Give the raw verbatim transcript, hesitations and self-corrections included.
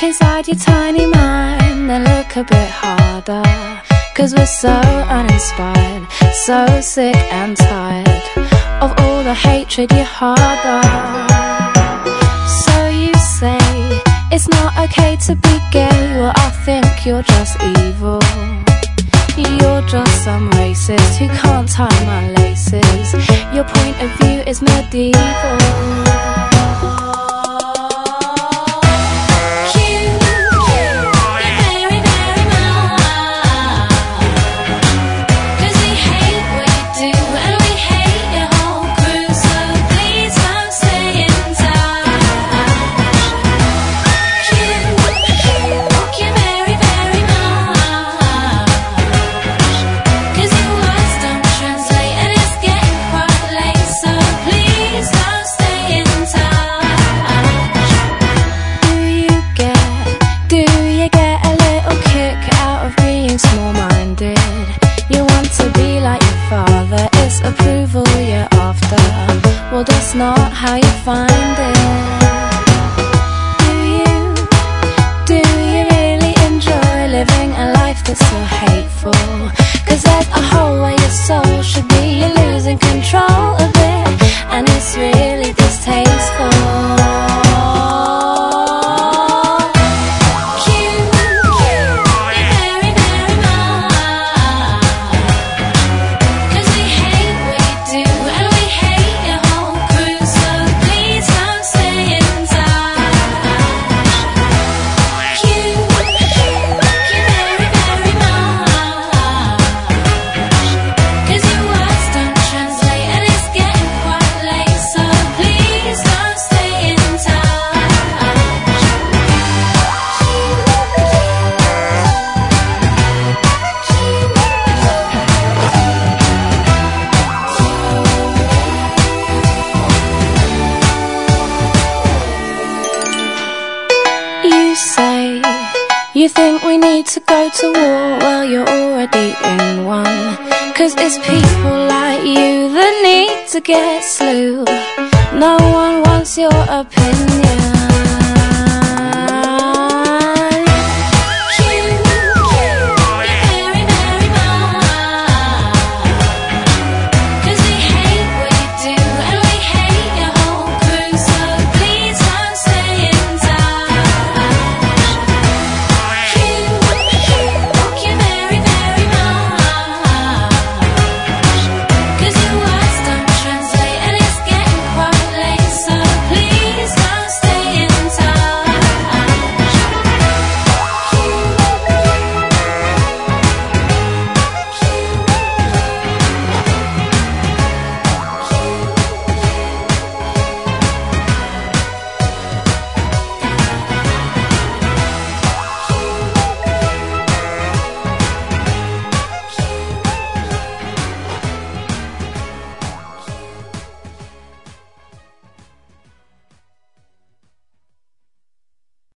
look inside your tiny mind, then look a bit harder. Cause we're so uninspired, so sick and tired of all the hatred you harbor. So you say it's not okay to be gay. Well, I think you're just evil. You're just some racist who can't tie my laces. Your point of view is medieval. Small-minded, you want to be like your father. It's approval you're after. Well, that's not how you find it. Do you, do you really enjoy living a life that's so hateful? Cause there's a hole where your soul should be. You're losing control of it, and it's really distasteful. You say you think we need to go to war. Well, you're already in one. Cause it's people like you that need to get slew. No one wants your opinion.